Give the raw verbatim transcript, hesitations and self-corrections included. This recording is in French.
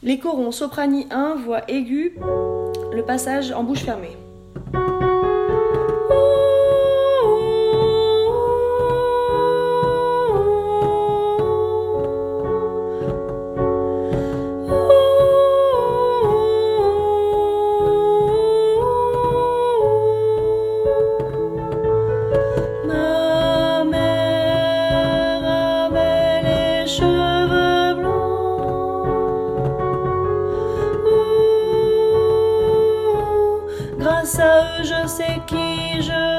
Les corons soprani un, voix aiguë, le passage en bouche fermée. Ma mère avait les cheveux blancs. Ouh, grâce à eux, je sais qui je